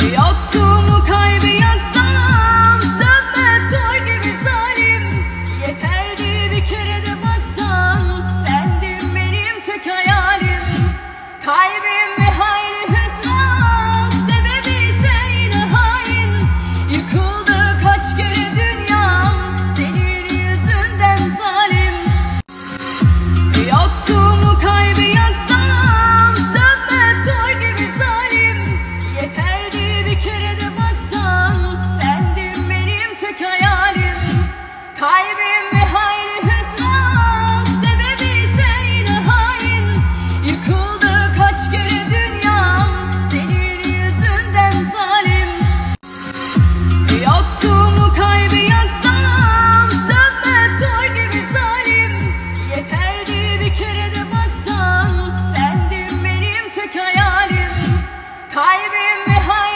Yoksumu kalbi yaksam sönmez kor gibi zalim. Yeterdi bir kere de baksan, sendin benim tek hayalim. Kalbim bir hayli hüsran, sebebi ise yine hain. Yıkıldı kaç kere dünyam, senin yüzünden zalim. Yoksumu kalbi yaksam sönmez kor gibi zalim. Yeterdi bir kere de baksan, sendin benim tek hayalim. Kalbim bir hayli hüsran, sebebi ise yine hain. Yıkıldı kaç kere dünyam, senin yüzünden zalim. Yoksumu kalbi yaksam sönmez kor gibi zalim. Yeterdi bir kere de baksan, sendin benim tek hayalim. Kalbim bir hayli